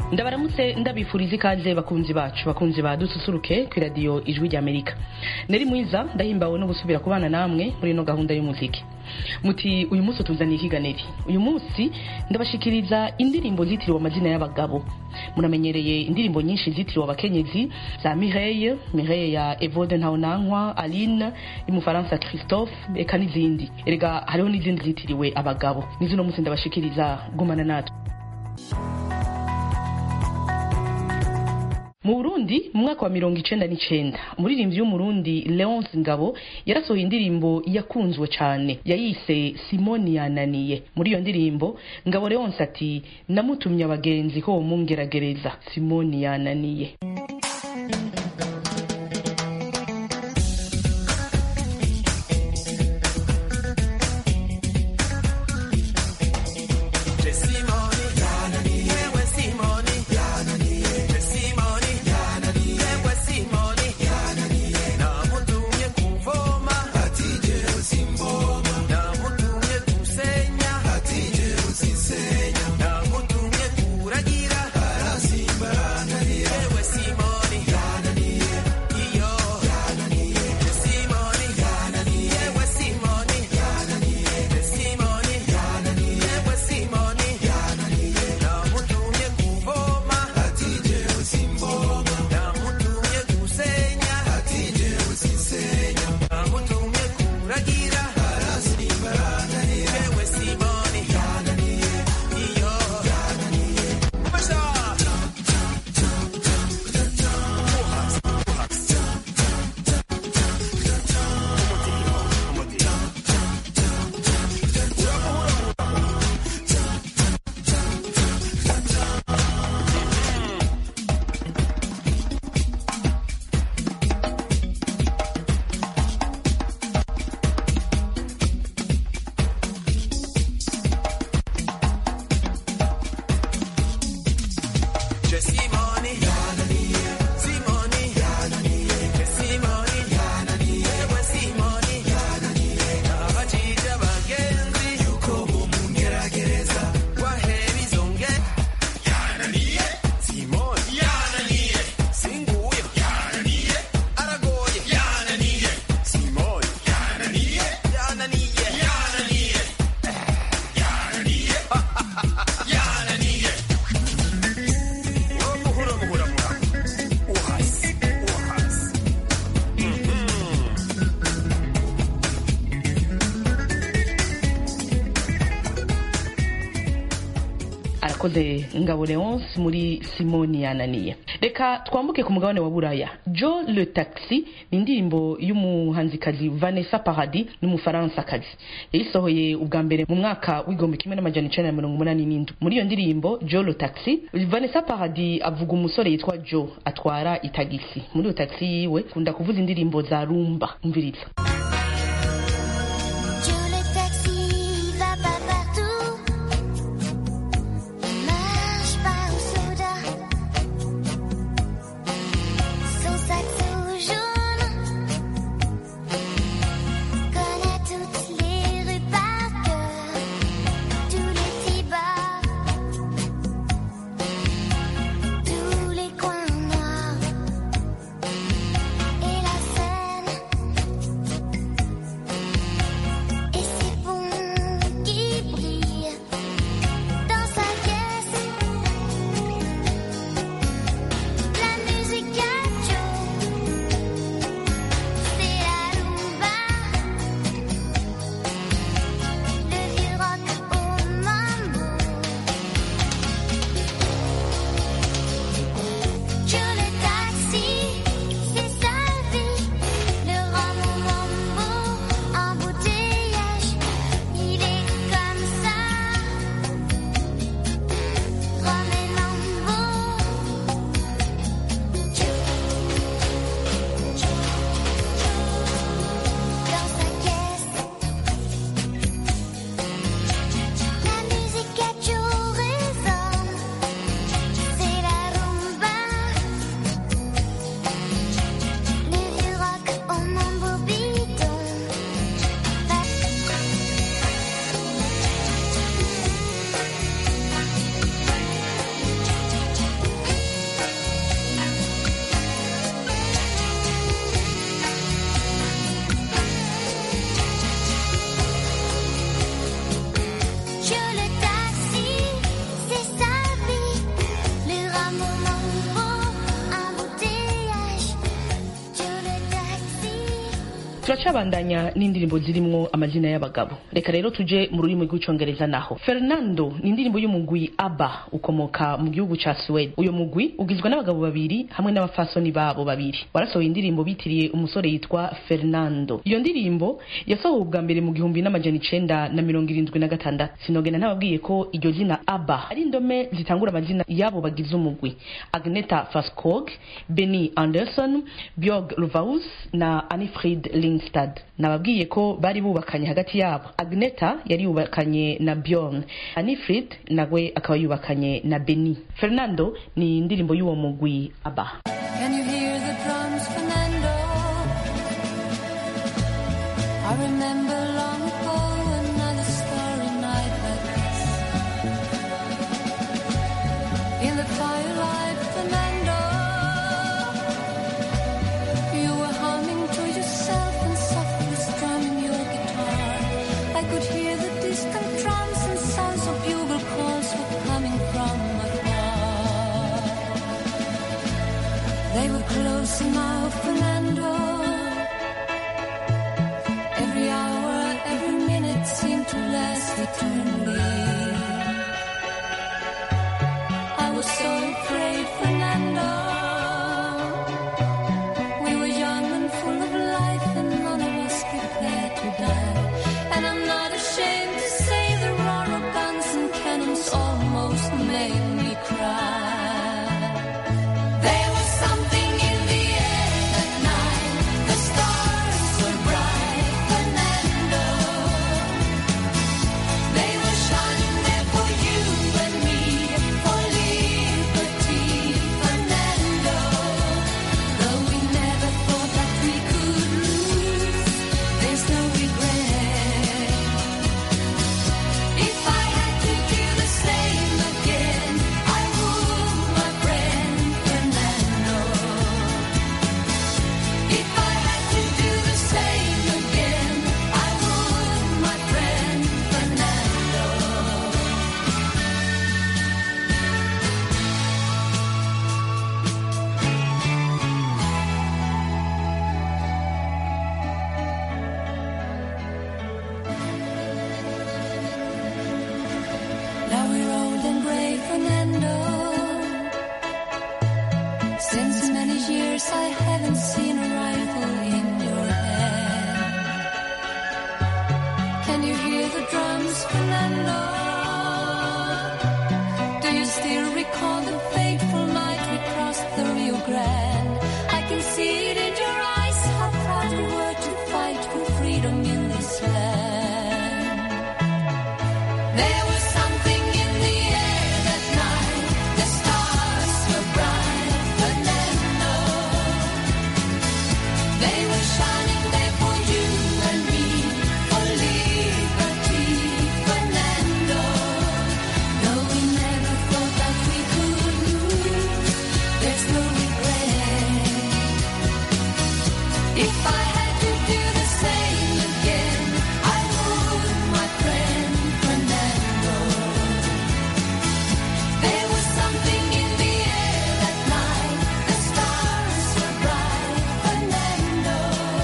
ndabaramutse ndabifuriza ikaze bakunzi bacu bakunzi ba dususuruke ku radio ijwi rya Amerika. Nari mwiza ndahimbawe no gusubira kubana namwe muri no gahunda y'umuziki. Muti uyu munsi tuzaniye ikiganiro. Uyu munsi ndabashikiriza indirimbo zitiriwe amazina y'abagabo. Muramenyereye indirimbo nyinshi zitiriwe abakenyezi za Mireille ya Evode Ntawunankwa, Aline y'umufaransa Christophe eka n'izindi. Erega hariho n'izindi zitiriwe abagabo. Nizo no munsi ndabashikiriza gumana natwe. Mu Burundi mu mwaka wa 1999 umuririmbyi w'umurundi Leonce Ngabo yarasohoye indirimbo yakunzwe cyane yayise Simoni yananiye. Muri iyo ndirimbo Ngabo Leonce ati namutumye abagenzi ko mungeragereza Simoni yananiye. Ngabo Leonce muri Simoni yananiye. Reka twambuke ku mugabane wa Buraya. Joe Le Taxi ni indirimbo y'umuhanzikazi Vanessa Paradis n'umufaransa kazi. Yayisohoye ubwa mbere mu mwaka w'igihumbi kimwe n'amajana 1987. Muri iyo ndirimbo Joe Le Taxi, Vanessa Paradis avuga umusore yitwa Joe atwara itagisi. Muri iyo taxi yiwe kunda kuvuza indirimbo za rumba. Umviriza. turacabandanya n'indirimbo zirimwo amazina y'abagabo. Reka rero tuje mu rurimi rw'icongereza naho. Fernando ni indirimbo y'umugwi ABBA ukomoka mu gihugu ca Sweden. Uyo mugwi ugizwe n'abagabo babiri hamwe n'abafasoni babo babiri. Warasohoye indirimbo bitiriye umusore yitwa Fernando. Iyo ndirimbo yasohowe ubwa mbere mu 1976. Sinogena ntababwiye ko iryo zina ABBA ari indome zitangura amazina yabo bagize umugwi: Agneta Fältskog, Benny Andersson, Björn Ulvaeus na Anni-Frid Lyngstad. Nababwiye ko bari bubakanye hagati yabo. Agneta yari yubakanye na Björn, Anni-Frid nawe akaba yubakanye na Benny. Fernando ni indirimbo y'uwo mugwi ABBA. Can you hear the drums, Fernando? I remember long ago another starry night like this. In the firelight, Fernando, you were humming to yourself and softly strumming your guitar. I could hear the distant drums and sounds of bugle calls were coming from afar. They were close now, Fernando. Every hour, every minute seemed to last eternally. I was so afraid, Fernando. We were young and full of life and none of us prepared to die. And I'm not ashamed to say the roar of guns and cannons almost made me cry. There was something in the air that night. The stars were bright, Fernando. They were shining there for you and me, for liberty, Fernando. Though we never thought that we could lose, there's no regret. If I had to do the same again, I would, my friend Fernando. If I had to do the same again, I would, my friend Fernando. Now we're old and gray, Fernando. Since many years I haven't seen a rifle in your hand. Can you hear the drums, Fernando? Do you still recall the fateful night we crossed the Rio Grande? I can see it in your eyes, how proud we were to fight for freedom in this land. There was something in the air that night. The stars were bright, Fernando. They were shining there for you and me, for liberty, Fernando. Though we never thought that we could lose, there's no regret. If I had to do the same again, I would, my friend Fernando. There was something in the air that night. The stars were bright, Fernando.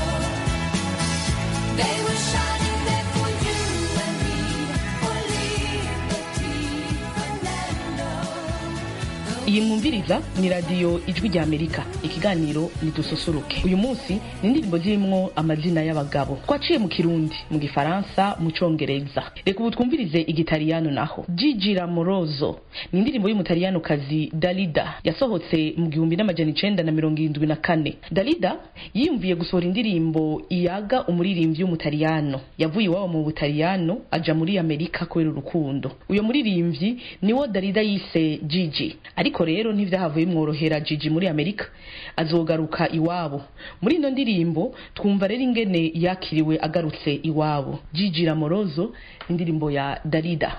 They were shining there for you and me, for liberty, Fernando. Iyi mwumviriza ni radio Ijwi rya Amerika. Ikiganiro ni dususuruke. Uyu munsi ni indirimbo zirimwo amazina y'abagabo. Twaciye mu Kirundi, mu Gifaransa, mu Congereza. Reka ubu twumvirize Igitaliyano naho. Gigi Lamoroso ni indirimbo y'umutaliyano kazi Dalida yasohotse mu 1974. Dalida yiyumviye gusohora indirimbo iyaga umuririmbyi w'umutaliyano. Yavuye iwabo mu Butaliyano aja muri Amerika kubera urukundo. Uyo muririmbyi niwo Dalida yise Gigi. Ariko rero ntivyahavuye mworohera Gigi muri Amerika, azogaruka iwabo. Muri ino ndirimbo twumva rero ingene yakiriwe agarutse iwabo. Gigi Lamoroso, indirimbo ya Dalida.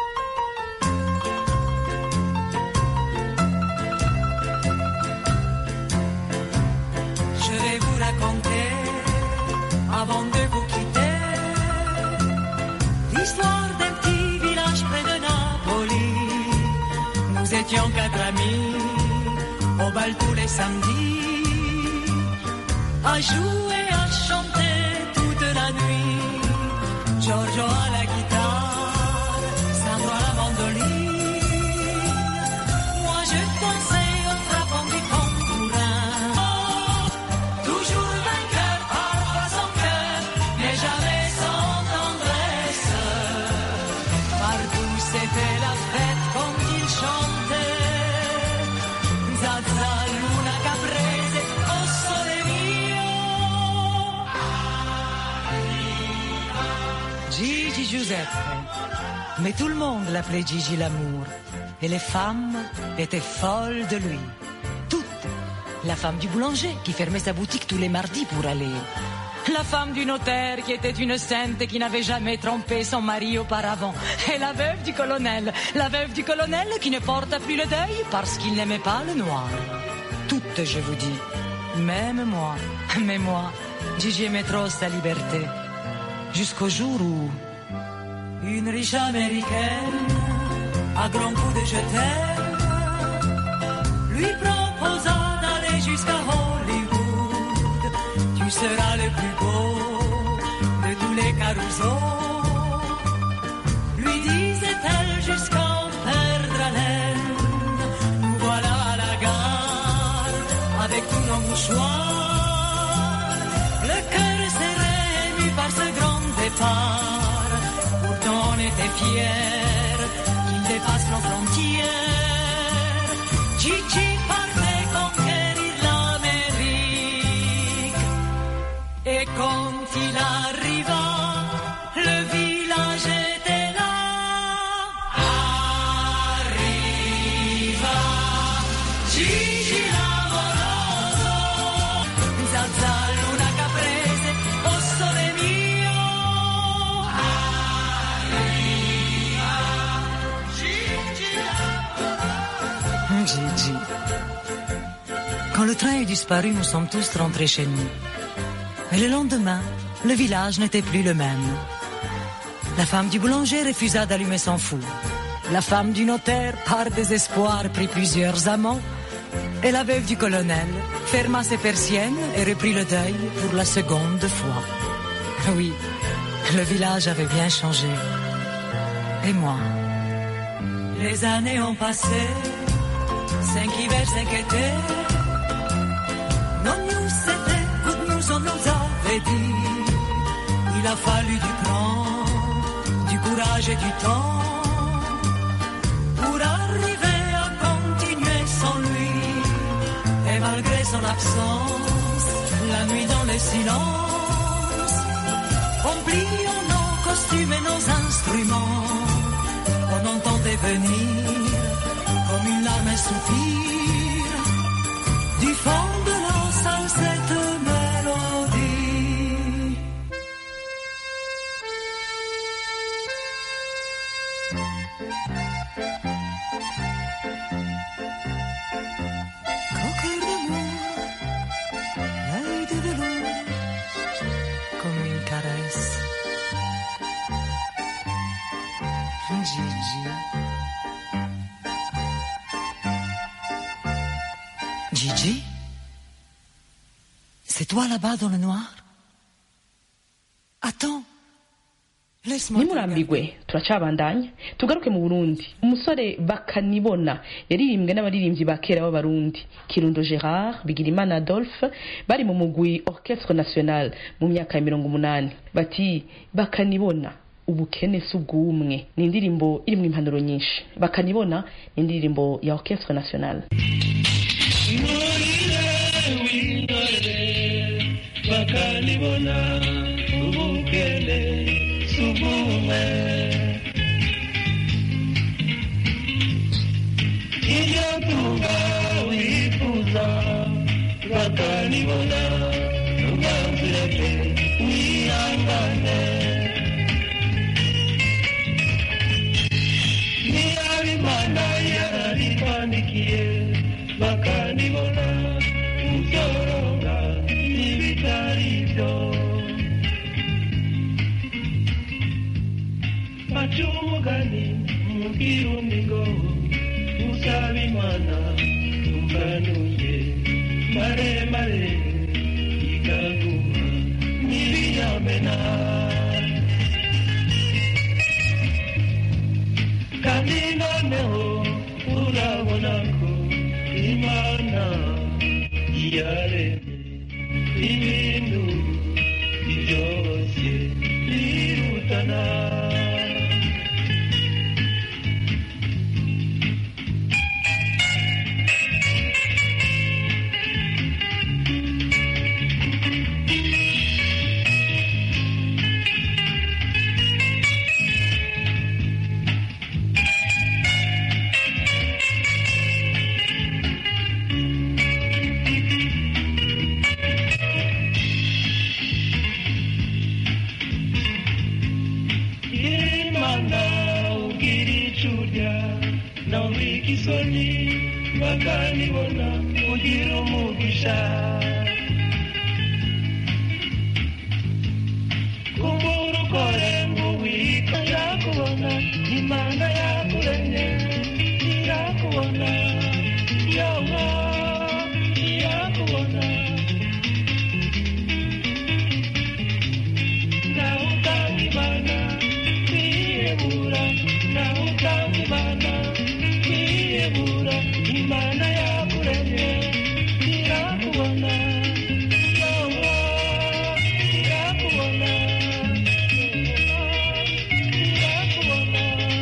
Je vais vous raconter, avant de vous quitter, l'histoire d'un petit village près de Napoli. Nous étions 4 amis, au bal tous les samedis, à jouer, à chanter Giorgio à la guitare, Sandro à la mandoline. Moi je dansais en frappant du tambourin. Toujours vainqueur, parfois sans cœur, mais jamais sans tendresse. Partout c'était la fête quand il chantait. Zazza, Luna, Caprese, oh sole mio. Gigi Giuseppe. Mais tout le monde l'appelait Gigi l'amour. Et les femmes étaient folles de lui. Toutes. La femme du boulanger qui fermait sa boutique tous les mardis pour aller. La femme du notaire qui était une sainte et qui n'avait jamais trompé son mari auparavant. Et la veuve du colonel. La veuve du colonel qui ne porta plus le deuil parce qu'il n'aimait pas le noir. Toutes, je vous dis. Même moi. Mais moi, Gigi aimait trop sa liberté. Jusqu'au jour où une riche américaine, à grands coups de je t'aime, lui proposa d'aller jusqu'à Hollywood. Tu seras le plus beau de tous les carousaux, lui disait-elle jusqu'à en perdre haleine. Nous voilà à la gare avec tous nos mouchoirs, le cœur serré ému par ce grand départ. Pourtant on était fiers qu'il dépasse nos frontières. Gigi partait conquérir l'Amérique. Et quand il arriva, le village était là. Arriva Gigi l'amoroso, Zazza, Luna, Caprese, oh sole mio. Gigi. Quand le train est disparu, nous sommes tous rentrés chez nous. Et le lendemain, le village n'était plus le même. La femme du boulanger refusa d'allumer son four. La femme du notaire, par désespoir, prit plusieurs amants. Et la veuve du colonel ferma ses persiennes et reprit le deuil pour la seconde fois. Oui, le village avait bien changé. Et moi? Les années ont passé, 5 hivers, 5 étés. Non, nous c'était, good news on nous avait dit. Il a fallu du cran, du courage et du temps pour arriver à continuer sans lui. Et malgré son absence, la nuit dans le silence, en pliant nos costumes et nos instruments, on entendait venir comme une larme un soupir du fond de l'os à cette mélodie. Coqueur d'amour, l'œil de velours, comme une caresse. Gigi. Gigi? C'est toi là-bas dans le noir? Attends. Laisse-moi. nimurambigwe turacabandanya tugaruke mu Burundi. Umusore Bakanibona yaririmbwe n'abaririmbyi ba kera b'abarundi Kirundo Gerard, Bigirimana Adolphe bari mu mugwi Orchestre National mu myaka ya 80. Bati Bakanibona ubukene subwumwe ni indirimbo irimwe impanuro nyinshi. Bakanibona ni indirimbo ya Orchestre National. Bakanibona ubukene subwumwe iyo tunga wifuza bakanibona ubanzireke wihangane niyabimana yararifandikiye bakanibona uzyoronga n'ibitaribyo baca umugani mu kirundi ngo usaba imana umvanuye maremare ikaguha n'ibiyamena yaremye ibintu byose birutana. Isoni bakanibona ugira umugisha, kumbura ukore ngo wika yakubona, Imana yakuremye irakubona, yoba irakubona. Nawe utanga Imana kwiyebura, nawe utanga Imana kwiyebura, Imana yakuremye irakubona, yoba irakubona, irakubona.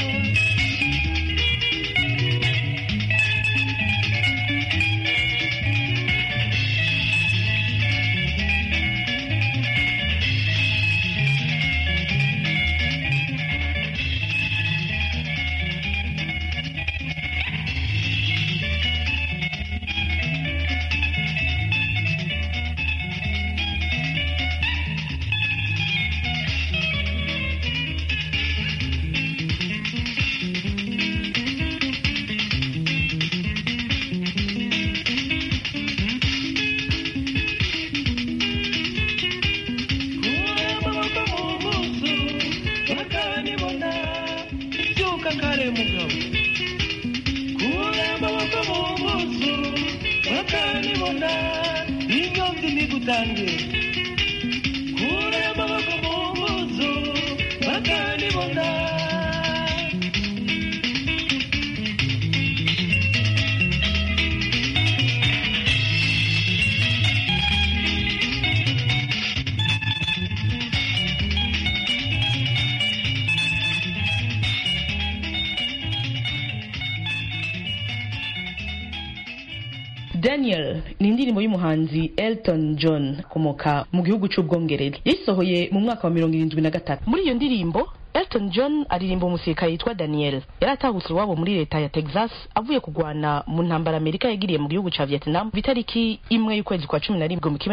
Daniel ni indirimbo y'umuhanzi Elton John komoka mu gihugu cy'Ubwongereza, yasohoye mu mwaka wa 1973. muri iyo ndirimbo Elton John aririmba umusirikare yitwa Daniel yaratahutse iwabo muri leta ya Texas avuye kugwana mu ntambara Amerika yagiriye mu gihugu ca Vietnam bitariki 1 y'ukwezi kwa 11 mu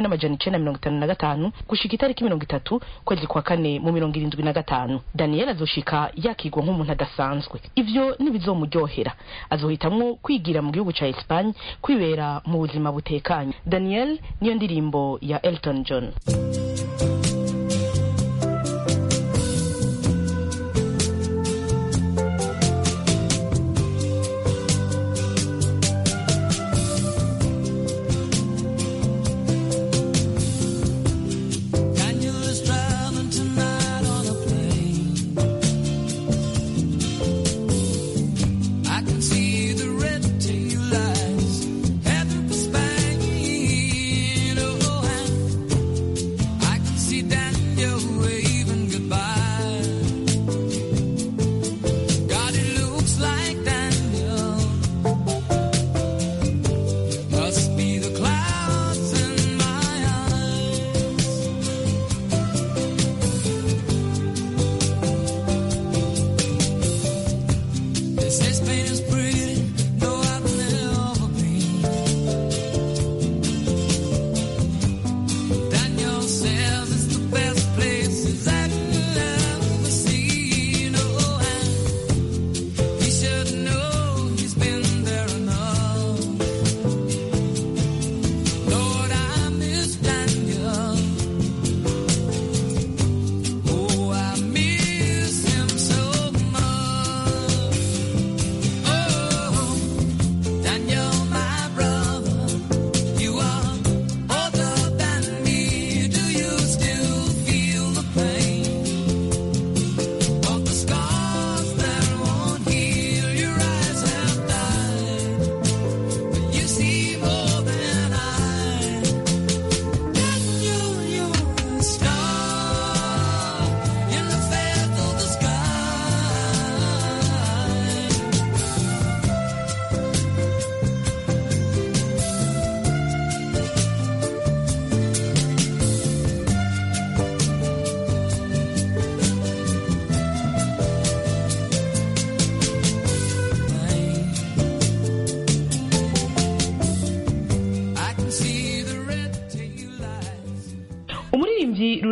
1955 gushika itariki 30 kwezi kwa 4 mu 1975. Daniel azoshika yakigwa nk'umuntu adasanzwe, ivyo nibizomuryohera, azohitamwo kwigira mu gihugu ca Espagne kwibera mu buzima butekanye. Daniel niyo ndirimbo ya Elton John. Oh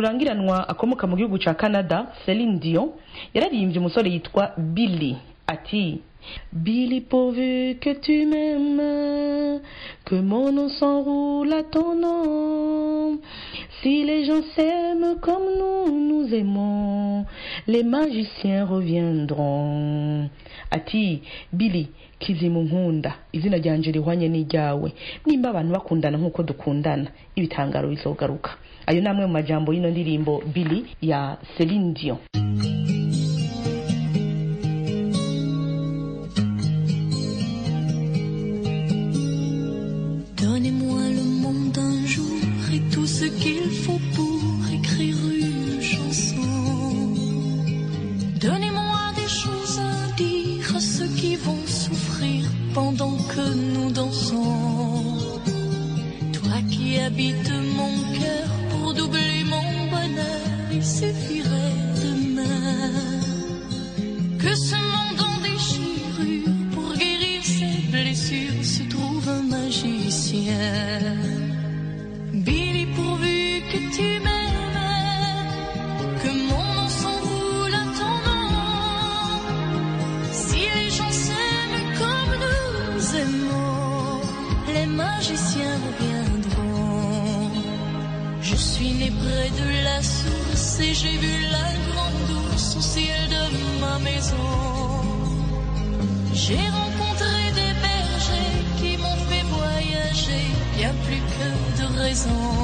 rurangiranwa akomoka mu gihugu ca Canada, Celine Dion yararimbye umusore yitwa Billy ati Billy, pourvu que tu m'aimes, que mon nom s'enroule à ton nom. Si les gens s'aiment comme nous aimons, les magiciens reviendront. Ati Billy, kizimu nkunda, izina ryanje rihwanye n'iryawe. Nimba abantu bakundana nkuko dukundana, ibitangaro bizogaruka. Ayo namwe mu majambo y'ino ndirimbo Billy ya Celine Dion. Donnez-moi le monde d'un jour et tout ce qu'il faut pour écrire une chanson. Donnez-moi des choses à dire à ceux qui vont souffrir pendant que nous dansons. Toi qui habites mon cœur, pour doubler mon bonheur, il suffirait demain que ce monde en déchirure, pour guérir ses blessures, se trouve un magicien. Billy, pourvu que tu m'aimes, que mon nom s'enroule à ton nom. Si les gens s'aiment comme nous aimons, les magiciens reviendront. Je suis né près de la source et j'ai vu la grande ours au ciel de ma maison. J'ai rencontré des bergers qui m'ont fait voyager, bien plus que de raison.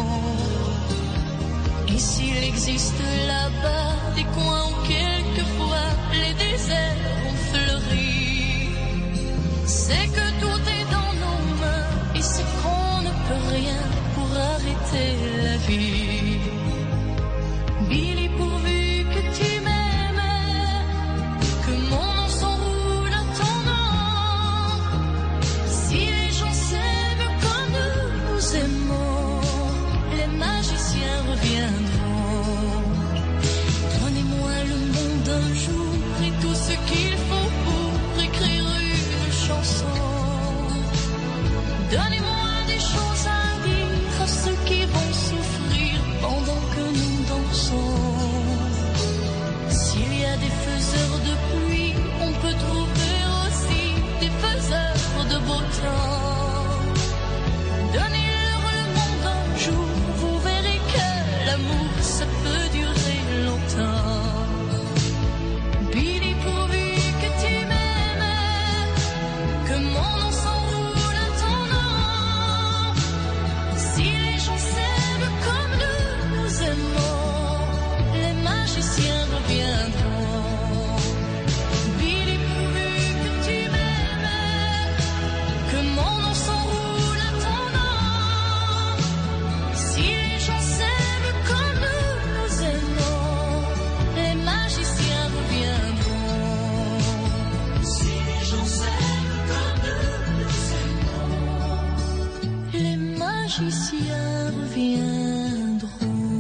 Et s'il existe là-bas des coins où quelquefois les déserts ont fleuri, c'est que tout est dans nos mains et c'est qu'on ne peut rien pour arrêter la vie. Billy, pourvu que tu m'aimes, que mon nom s'enroule à ton nom. Si les gens s'aiment comme nous aimons, les magiciens reviendront. Donnez-moi le monde un jour et tout ce qu'il faut pour écrire une chanson. Donnez-moi des choses à dire à ceux qui vont souffrir pendant que nous dansons. S'il y a des faiseurs de pluie, on peut trouver aussi des faiseurs de beau temps. Donnez-leur le monde un jour, vous verrez que l'amour, ça peut durer longtemps. Billy, pourvu que tu m'aimes, que mon nom s'enroule à ton nom. Si les gens s'aiment comme nous aimons, les magiciens reviendront. Billy, pourvu que tu m'aimes, que mon nom s'enroule à ton nom. Si les gens s'aiment comme nous aimons, les magiciens reviendront. Si les gens s'aiment comme nous aimons, les magiciens reviendront.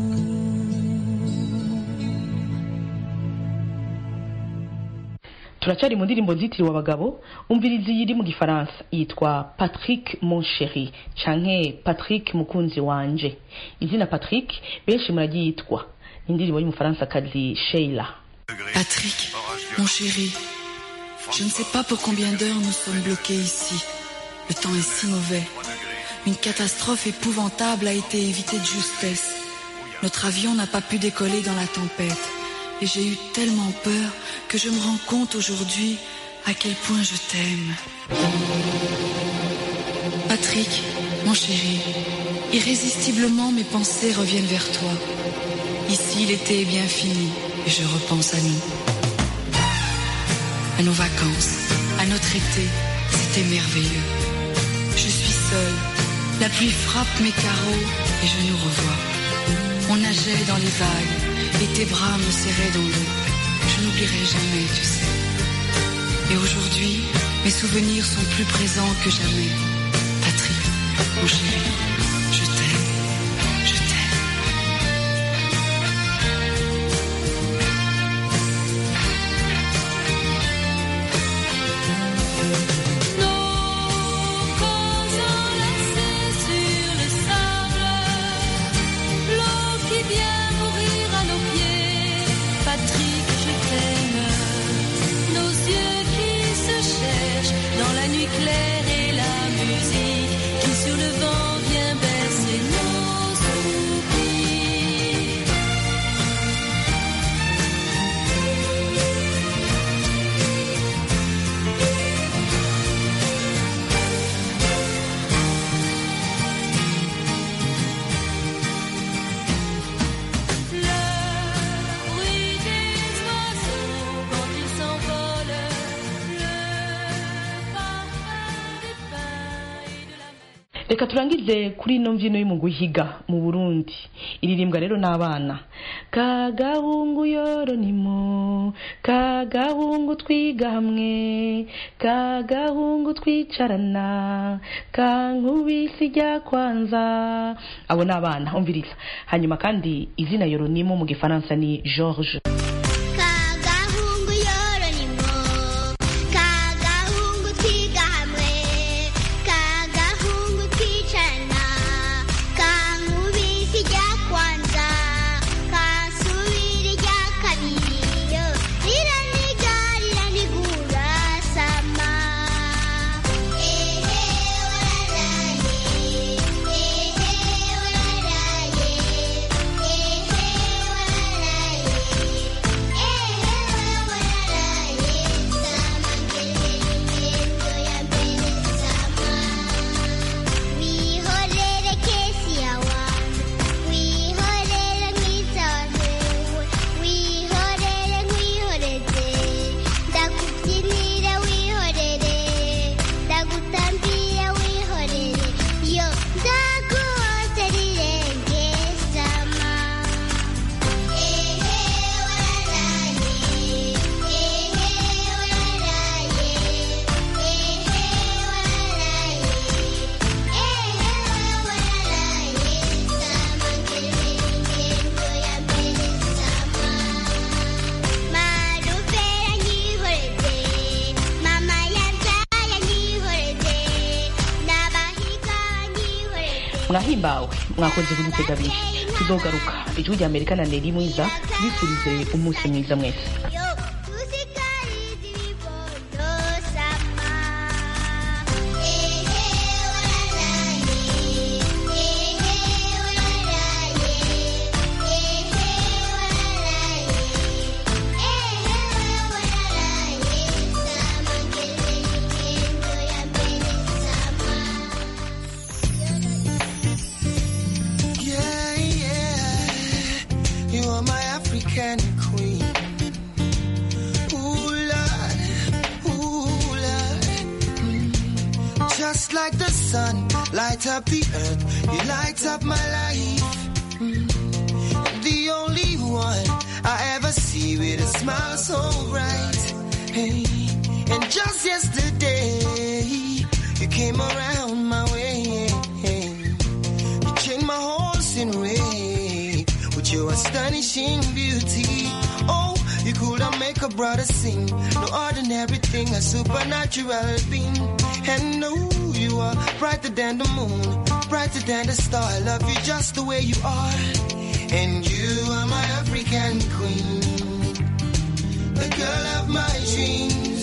Turacari mu ndirimbo zitiriwe abagabo, umvirizi yiri mu gifaransa yitwa Patrick mon chéri canke Patrick mukunzi wanje. Izina Patrick benshi muragiyitwa. Indirimbo y'umufaransa kazi Sheila. Patrick, mon chéri, je ne sais pas pour combien d'heures nous sommes bloqués ici. Le temps est si mauvais. Une catastrophe épouvantable a été évitée de justesse. Notre avion n'a pas pu décoller dans la tempête. Et j'ai eu tellement peur que je me rends compte aujourd'hui à quel point je t'aime. Patrick, mon chéri, irrésistiblement mes pensées reviennent vers toi. Ici, l'été est bien fini et je repense à nous. À nos vacances, à notre été, c'était merveilleux. Je suis seule, la pluie frappe mes carreaux et je nous revois. On nageait dans les vagues et tes bras me serraient dans l'eau. Je n'oublierai jamais, tu sais. Et aujourd'hui, mes souvenirs sont plus présents que jamais. Patrick, mon chéri, je t'aime, je t'aime. Nos causes enlacées sur le sable, l'eau qui vient mourir la nuit claire et la musique qui sur le vent vient bercer nos soupirs. Le bruit des oiseaux quand ils s'envolent, le parfum des pins et de la mer. reka turangize kuri ino mbyino y'umuguhiga mu Burundi iririmbwa rero n'abana. Kagahungu yoronimo, kagahungu twiga hamwe, kagahungu twicarana, kankubisi rya kwanza. Abo n'abana umviriza. Hanyuma kandi izina yoronimo mu gifaransa ni George. Kagahungu yoronimo, kagahungu twiga hamwe, kagahungu twicarana, kankubisi rya kwanza, kansubira rya kabiri, riraniga riranigura sama. Ehe wararaye, ehe wararaye, ehe mwahimbawe mwakoze kudutega abiri tuzogaruka ijwi rya Amerika na Neri Mwiza bifurize umunsi mwiza mwese. Just like the sun, light up the earth, you light up my life. The only one I ever see with a smile so bright. Hey, and just yesterday, you came around my way. You changed my horse in way with your astonishing beauty. Oh, you could have make a brother sing. No ordinary thing, a supernatural being. And no, you are brighter than the moon, brighter than the star. I love you just the way you are. And you are my African queen, the girl of my dreams.